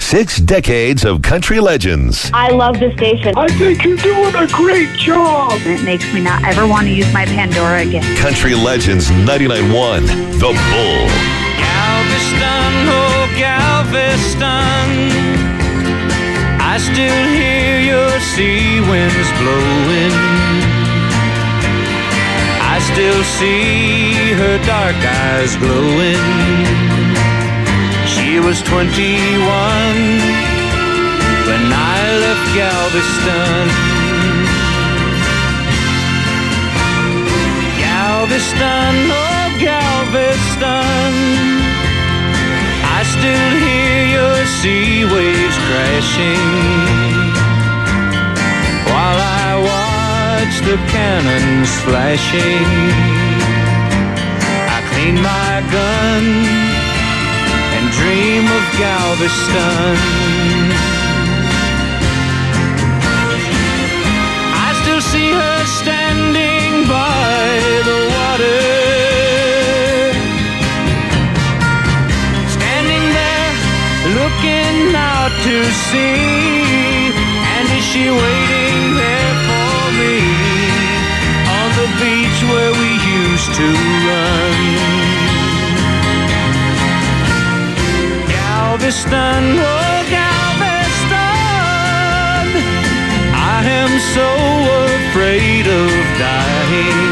6 decades of country legends. I love the station. I think you're doing a great job. It makes me not ever want to use my Pandora again. Country Legends 99.1, The Bull. Galveston, oh Galveston, I still hear your sea winds blowing. I still see her dark eyes glowing. She was 21 when I left Galveston. Galveston, oh Galveston, I still hear your sea waves crashing while I watch the cannons flashing. I clean my gun and dream of Galveston. I still see her standing by the water, standing there looking out to sea. And is she waiting there for me on the beach where we used to run? Galveston, oh Galveston, I am so afraid of dying.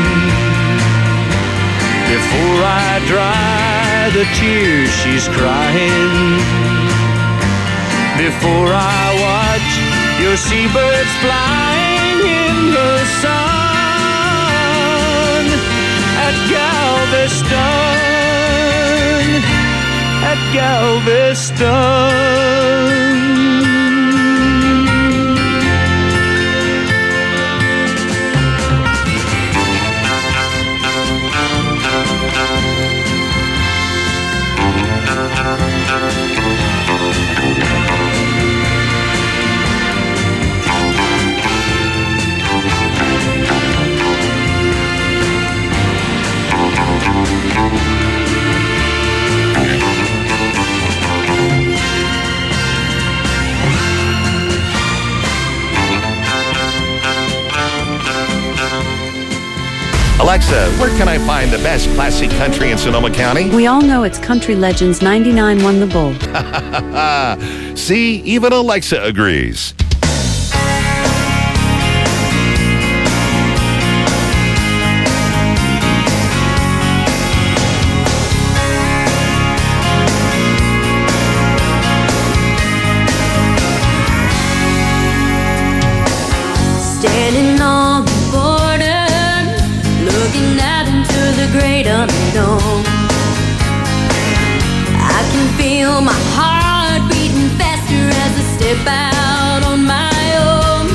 Before I dry the tears she's crying, before I watch your seabirds flying in the sun at Galveston, at Galveston. Alexa, where can I find the best classic country in Sonoma County? We all know it's Country Legends 99.1 The Bull. See, even Alexa agrees. Standing on the border, looking out into the great unknown. I can feel my heart beating faster as I step out on my own.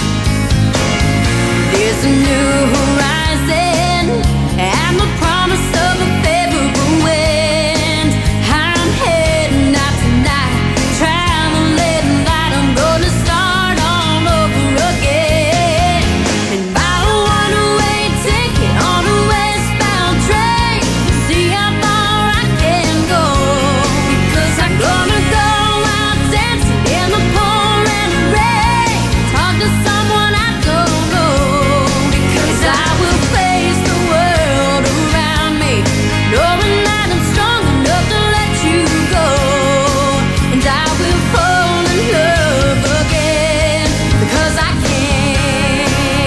There's a new horizon and the promise of a favorable wind. I'm heading out tonight, traveling light. I'm gonna start all over again. And buy a one-way ticket on a westbound train, see how far I can go. Because I'm gonna go out dancing in the pouring rain, talk to someone I don't know. Because I will face the world around me, knowing that I'm strong enough to let you go. And I will fall in love again, because I can.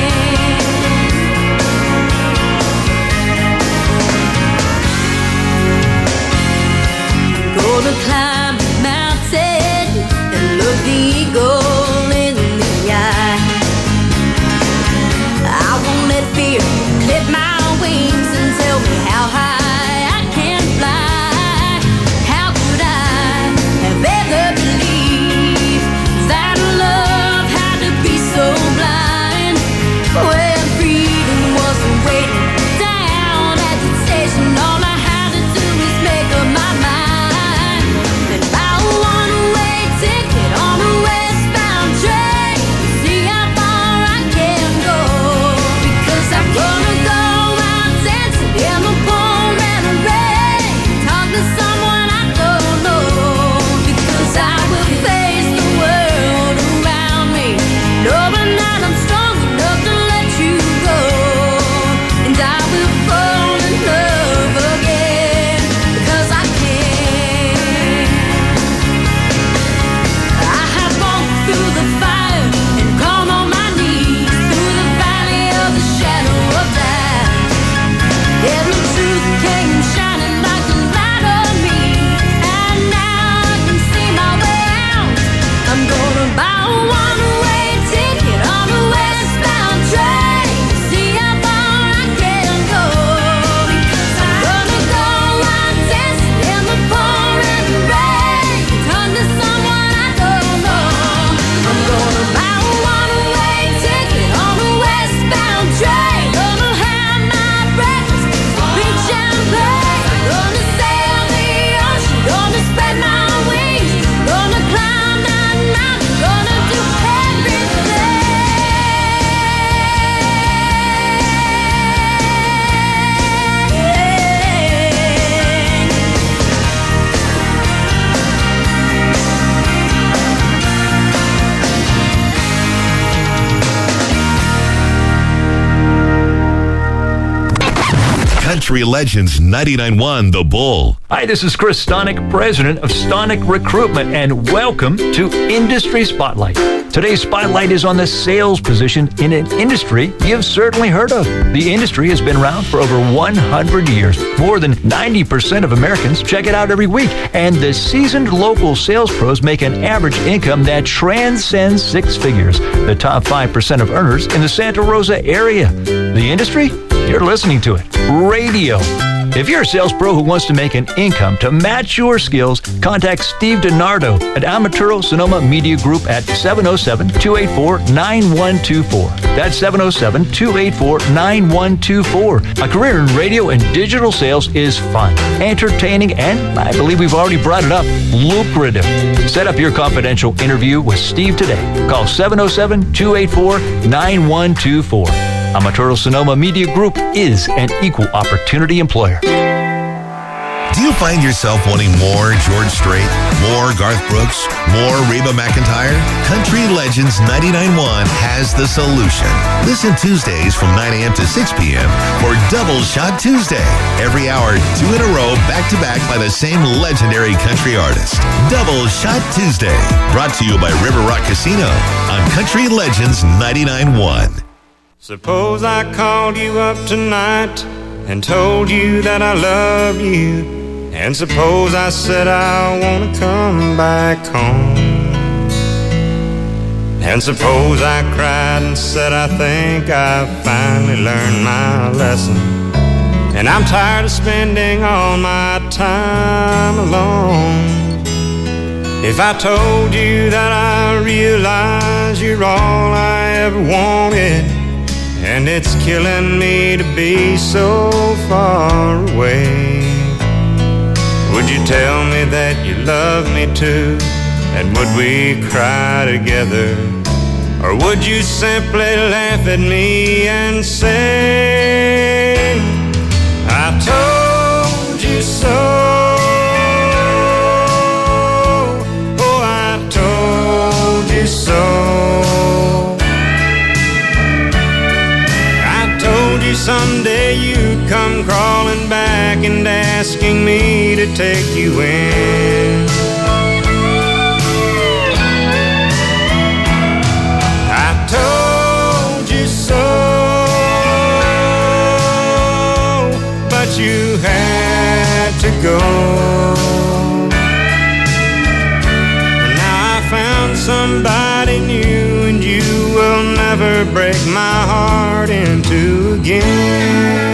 Gonna climb the mountain and look the eagle in the eye. I won't let fear clip my wings and tell me how high I can fly. How could I have ever believed that love had to be so blind? When freedom wasn't waiting down at the station, all I had to do was make up my mind. And I wanna Country Legends 99.1 The Bull. Hi, this is Chris Stonick, president of Stonick Recruitment, and welcome to Industry Spotlight. Today's spotlight is on the sales position in an industry you've certainly heard of. The industry has been around for over 100 years. More than 90% of Americans check it out every week, and the seasoned local sales pros make an average income that transcends six figures. The top 5% of earners in the Santa Rosa area. The industry? You're listening to it. Radio. If you're a sales pro who wants to make an income to match your skills, contact Steve DiNardo at Amaturo Sonoma Media Group at 707-284-9124. That's 707-284-9124. A career in radio and digital sales is fun, entertaining, and I believe we've already brought it up, lucrative. Set up your confidential interview with Steve today. Call 707-284-9124. Amaturo Sonoma Media Group is an equal opportunity employer. Do you find yourself wanting more George Strait, more Garth Brooks, more Reba McEntire? Country Legends 99.1 has the solution. Listen Tuesdays from 9 a.m. to 6 p.m. for Double Shot Tuesday. Every hour, 2 in a row, back-to-back by the same legendary country artist. Double Shot Tuesday. Brought to you by River Rock Casino on Country Legends 99.1. Suppose I called you up tonight and told you that I love you. And suppose I said I want to come back home. And suppose I cried and said I think I've finally learned my lesson. And I'm tired of spending all my time alone. If I told you that I realize you're all I ever wanted, and it's killing me to be so far away, would you tell me that you love me too? And would we cry together? Or would you simply laugh at me and say, I told you so? Oh, I told you so. Someday you'd come crawling back and asking me to take you in. I told you so, but you had to go. And now I found somebody new, and you will never break my heart in two again.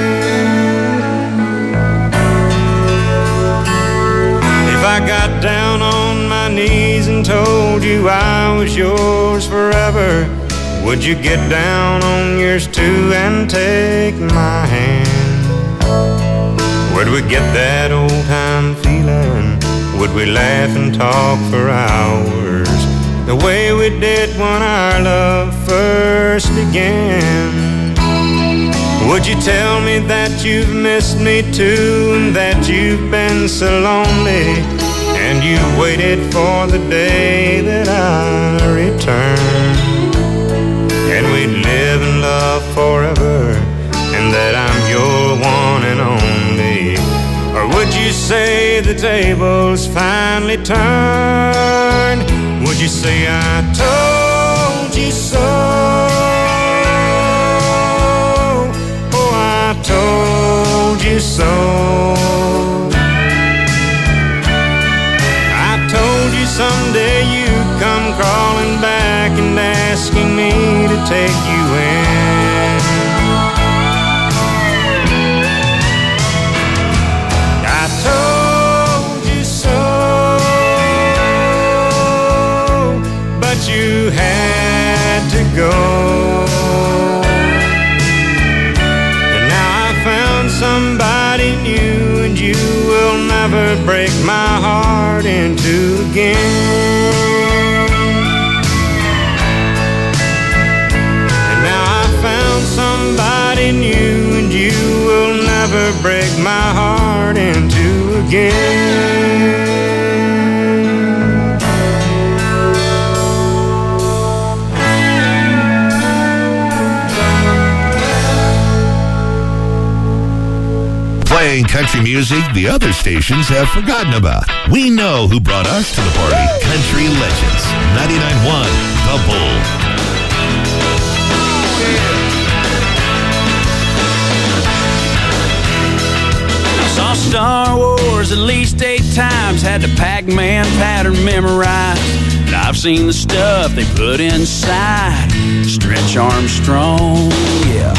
If I got down on my knees and told you I was yours forever, would you get down on yours too and take my hand? Would we get that old time feeling? Would we laugh and talk for hours, the way we did when our love first began? Would you tell me that you've missed me too, and that you've been so lonely, and you waited for the day that I return, and we'd live and love forever, and that I'm your one and only? Or would you say the tables finally turned? Would you say I told you so? Oh, I told you so. I told you someday you'd come crawling back and asking me to take you in. I told you so, but you had to go. And now I found somebody new, and you will never break my heart in two again. And now I found somebody new, and you will never break my heart in two again. Playing country music the other stations have forgotten about. We know who brought us to the party. Country Legends. 99.1 The Bull. Saw Star Wars at least 8 times, had the Pac-Man pattern memorized. And I've seen the stuff they put inside Stretch Armstrong, yeah.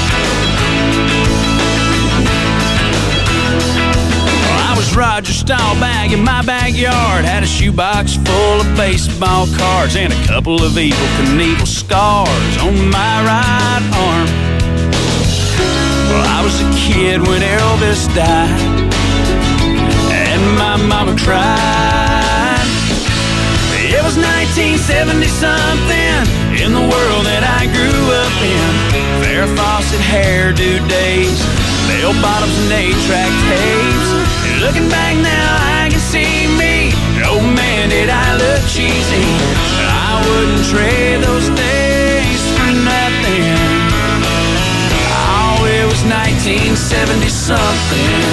Well, I was Roger Staubach in my backyard, had a shoebox full of baseball cards and a couple of Evel Knievel scars on my right arm. Well, I was a kid when Elvis died, and my mama cried. It was 1970-something in the world that I grew up in. Farrah Fawcett hairdo days, bell bottoms and 8-track tapes. And looking back now, I can see me. Oh man, did I look cheesy. But I wouldn't trade those days for nothing. It was 1970-something.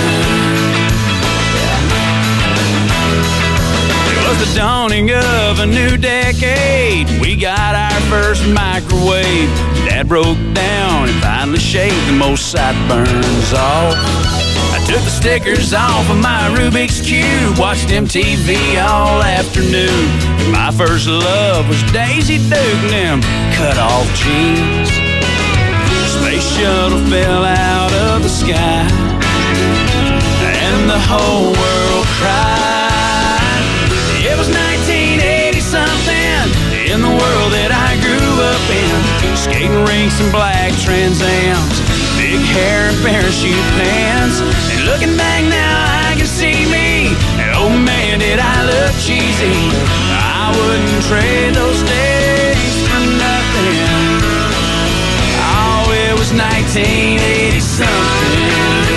It was the dawning of a new decade. We got our first microwave. Dad broke down and finally shaved the most sideburns off. I took the stickers off of my Rubik's Cube, watched MTV all afternoon. My first love was Daisy Duke and them cut-off jeans. Space shuttle fell out of the sky, and the whole world cried. It was 1980-something in the world that I grew up in. Skating rinks and black Trans Ams, big hair and parachute pants. And looking back now, I can see me. And oh man, did I look cheesy. I wouldn't trade those days for nothing. It was 1980-something.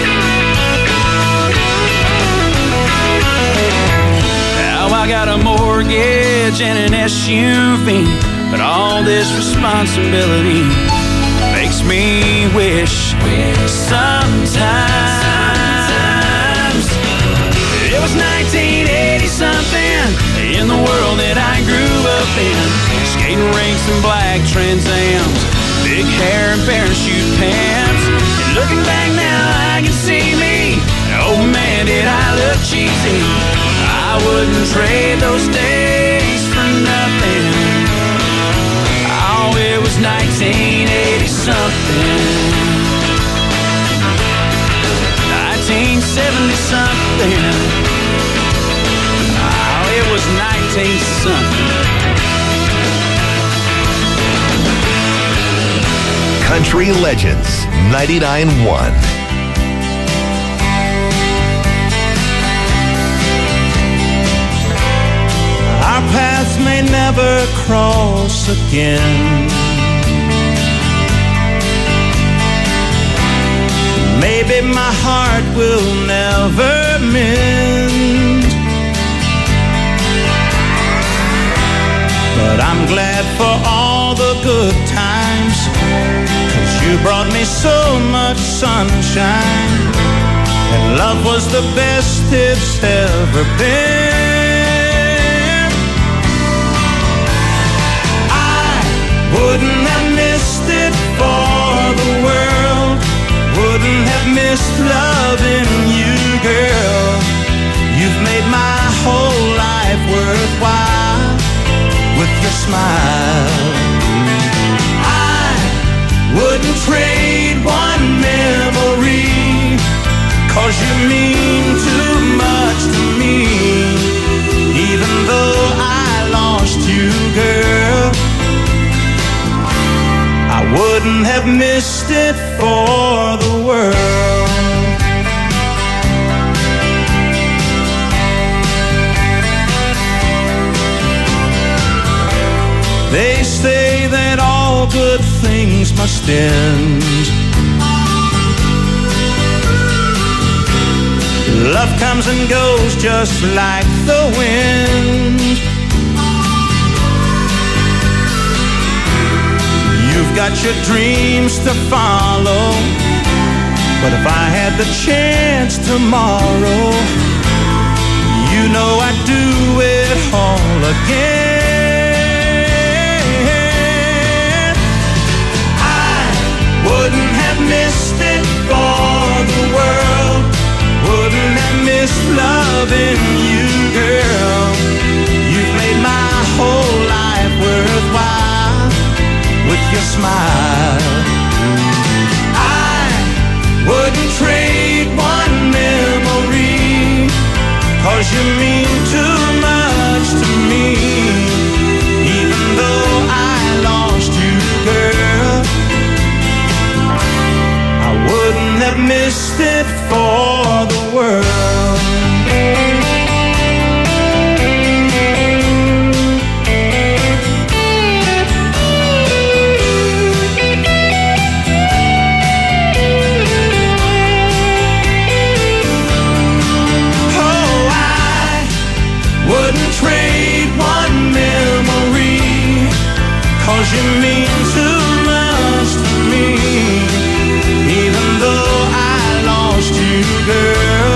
Now I got a mortgage and an SUV, but all this responsibility makes me wish sometimes it was 1980-something in the world that I grew up in. Skating rinks and black Trans Ams, big hair and parachute pants. And looking back now, I can see me. Oh man, did I look cheesy. I wouldn't trade those days for nothing. Oh, it was 1980-something. 1970-something. Oh, it was 19-something. Country Legends 99.1. Our paths may never cross again. Maybe my heart will never mend. But I'm glad for all the good times, 'cause you brought me so much sunshine, and love was the best it's ever been. I wouldn't have missed it for the world, wouldn't have missed loving you, girl. You've made my whole life worthwhile with your smile. Wouldn't trade one memory, 'cause you mean too much to me. Even though I lost you, girl, I wouldn't have missed it for the world. They say that all good things must end. Love comes and goes just like the wind. You've got your dreams to follow, But if I had the chance tomorrow, you know I'd do it all again. I wouldn't have missed it for the world. Wouldn't have missed loving you, girl. You've made my whole life worthwhile with your smile. I wouldn't trade one memory, 'cause you mean too much to me. Even though I lost you, girl, I wouldn't have missed it for the world. Wouldn't trade one memory, 'cause you mean too much to me. Even though I lost you, girl,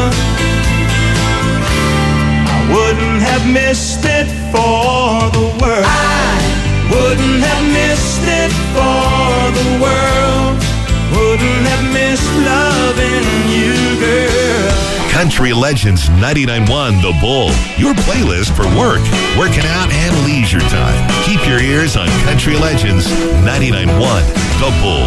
I wouldn't have missed it for the world. I wouldn't have missed it for the world. Wouldn't have missed loving you, girl. Country Legends 99.1 The Bull. Your playlist for work, working out, and leisure time. Keep your ears on Country Legends 99.1 The Bull.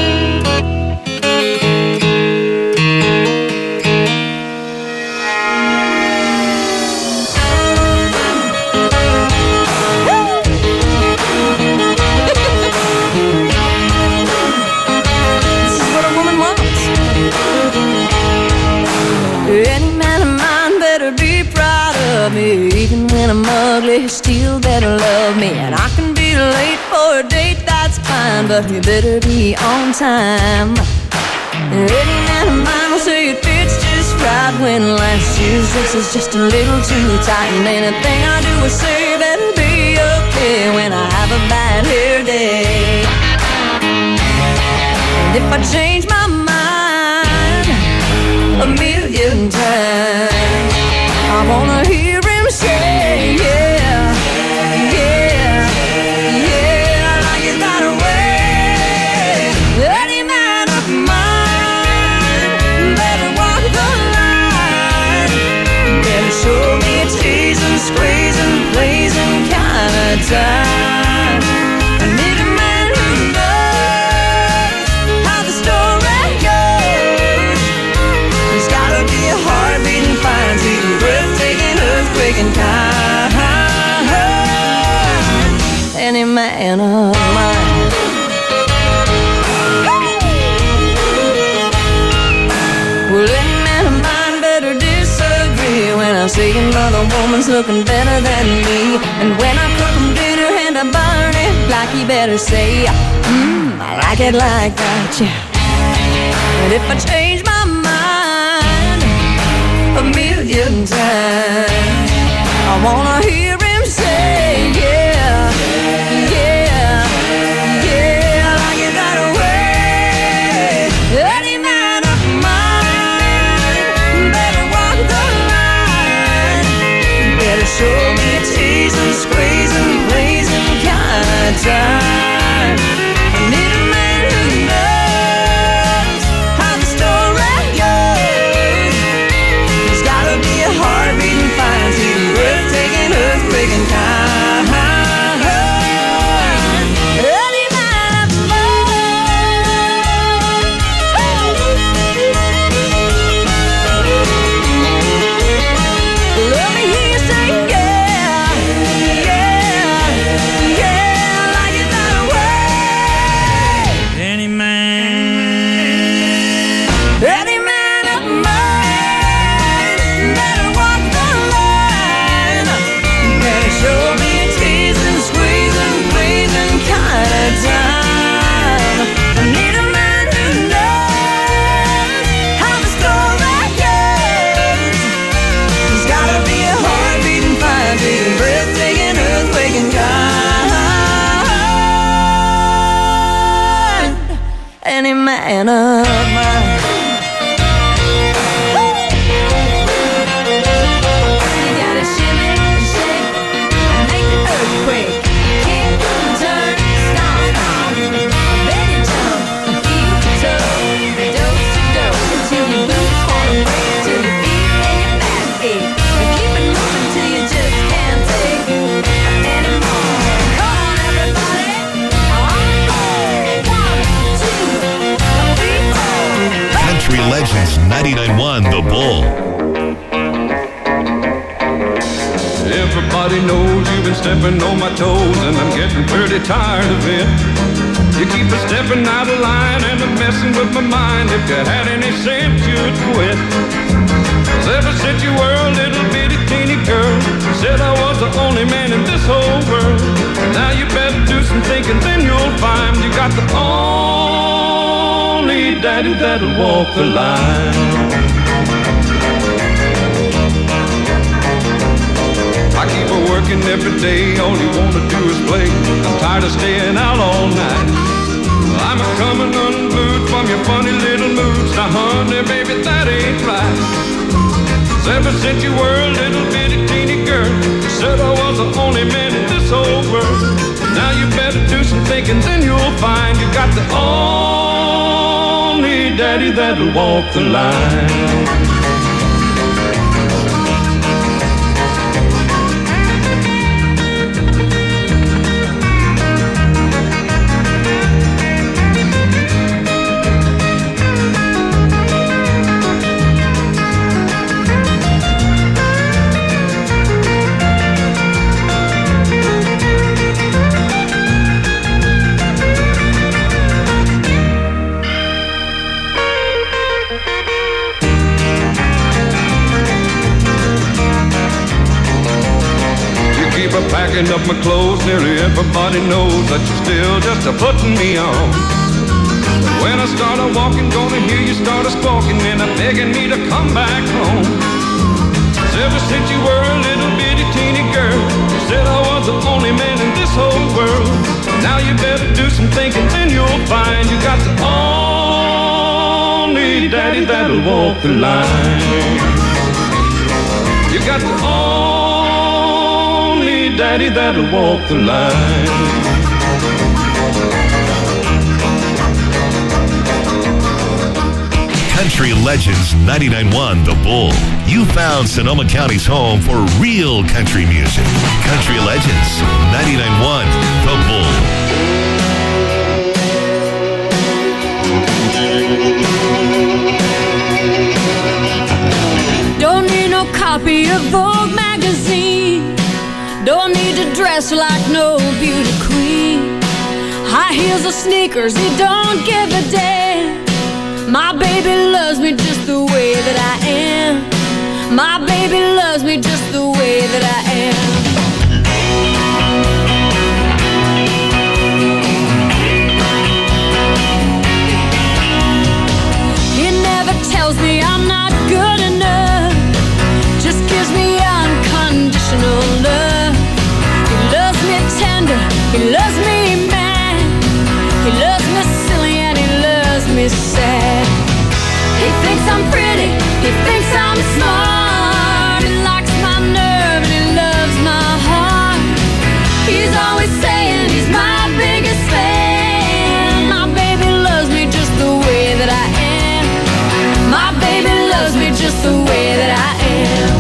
Even when I'm ugly, you still better love me. And I can be late for a date, that's fine, but you better be on time. Any man of mine will say it fits just right when last year's dress is just a little too tight. And anything I do or say better be okay when I have a bad hair day. And if I change my mind a million times, I wanna hear him say, yeah, yeah, yeah, like it right away. Any man of mine better walk the line, better show me a teasing, squeezing, blazing kind of time. I need a man who knows how the story goes. There's gotta be a heart-beating fine, sweet, breathtaking, earthquaking kind. Any man of mine. Well, any man of mine better disagree when I say another woman's looking better than me. And when I cook him dinner and I burn it, like he better say, I like it like that, yeah. And if I change my mind a million times, I wanna hear him say, yeah, yeah, yeah, like it right away. Any man of mine better walk the line, better show me a teasing, squeezing, blazing kind of time. I need a man who knows how the story goes. There's gotta be a heart-beating fine, sweet, breathtaking, earthquaking kind. Any man of mine. Let me hear you say, yeah, yeah, yeah, like it that way. Any man of mine better walk the line, better show me a teasing, squeezing, pleasing kind of time. I need a man who knows how the story goes. There's gotta be a heart-beating, fire-beating, breathtaking, earthquaking kind. Any man of mine. 99.1 The Bull. Everybody knows you've been stepping on my toes, and I'm getting pretty tired of it. You keep a stepping out of line and I'm messing with my mind. If you had any sense, you'd quit. 'Cause ever since you were a little bitty teeny girl, you said I was the only man in this whole world. Now you better do some thinking, then you'll find you got the only daddy that'll walk the line. I keep her working every day, all you wanna do is play. I'm tired of staying out all night. I'm a coming unglued from your funny little moods. Now honey, baby, that ain't right. 'Cause ever since you were a little bitty teeny girl, you said I was the only man in this whole world. Now you better do some thinking, then you'll find you got the only daddy that'll walk the line. Packing up my clothes, nearly everybody knows that you're still just a-putting me on. When I start a-walking, gonna hear you start a-squawking and begging me to come back home. 'Cause ever since you were a little bitty teeny girl, you said I was the only man in this whole world. Now you better do some thinking, then you'll find you got the only daddy that'll walk the line. You got the daddy that'll walk the line. Country Legends 99.1 The Bull. You found Sonoma County's home for real country music. Country Legends 99.1 The Bull. Don't need no copy of Vogue magazine. Don't need to dress like no beauty queen. High heels or sneakers, he don't give a damn. My baby loves me just the way that I am. My baby loves me just the way that I am. He never tells me I'm not good enough, just gives me unconditional love. He loves me tender, he loves me mad, he loves me silly and he loves me sad. He thinks I'm pretty, he thinks I'm smart, he likes my nerve and he loves my heart. He's always saying he's my biggest fan. My baby loves me just the way that I am. My baby loves me just the way that I am.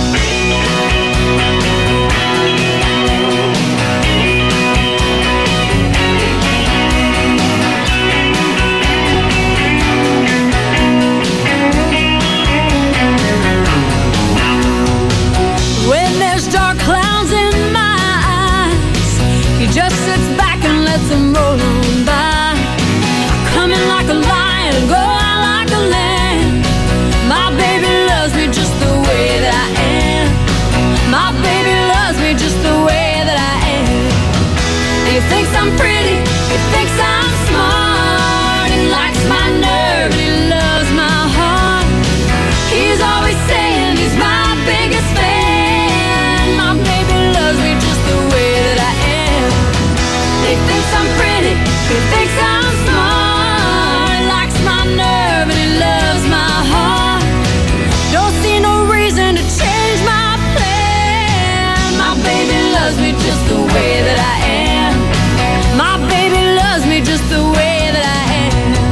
Just sits back and lets them roll on by. Come in like a lion, go out like a lamb. My baby loves me just the way that I am. My baby loves me just the way that I am. And he thinks I'm pretty, he thinks I'm smart, he likes my nerve and he loves my heart. He's always saying he's my biggest fan. My baby loves me just the way that I am. He thinks I'm pretty, he thinks I'm smart, he likes my nerve and he loves my heart. Don't see no reason to change my plan. My baby loves me just the way that I am. My baby loves me just the way that I am.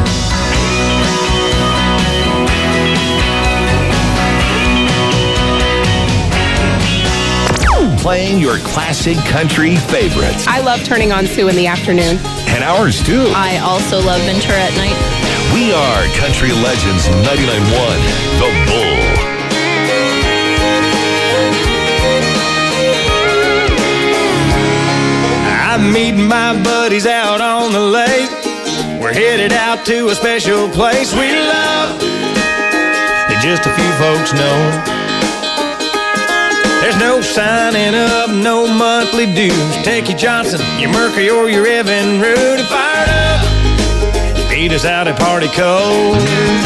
Playing your classic country favorites. I love turning on Sue in the afternoon. And ours too. I also love Ventura at night. We are Country Legends 99.1, The Bull. I'm meeting my buddies out on the lake. We're headed out to a special place we love that just a few folks know. There's no signing up, no monthly dues. Take your Johnson, your Mercury, or your Evan Root and fire it up. Beat us out at Party Cove.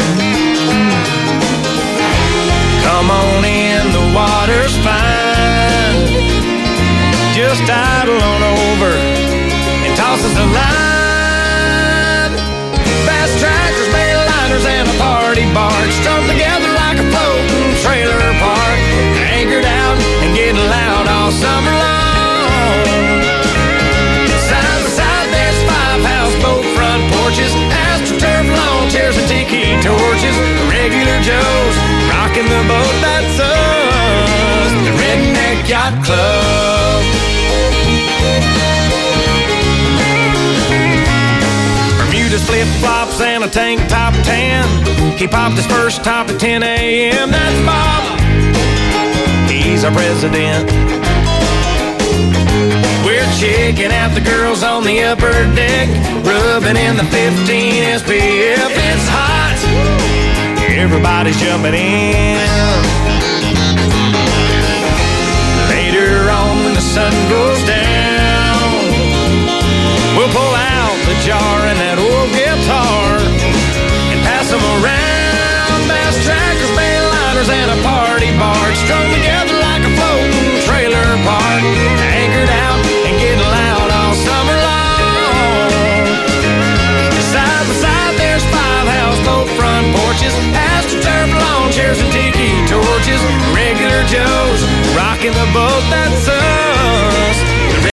Come on in, the water's fine. Just idle on over and toss us a line. Fast tractors, mainliners, and a party barge strung together like a floating trailer park. Anchored out and getting loud all summer long. Side by side, there's 5 houseboat front porches, AstroTurf lawn chairs and tiki torches. Regular Joes rocking the boat, that's us, the Redneck Yacht Club. Bermuda's flip-flops and a tank top tan. He popped his first top at 10 a.m. That's Bob. He's our president. We're checking out the girls on the upper deck, rubbing in the 15 SPF. It's hot. Everybody's jumping in. Later on when the sun goes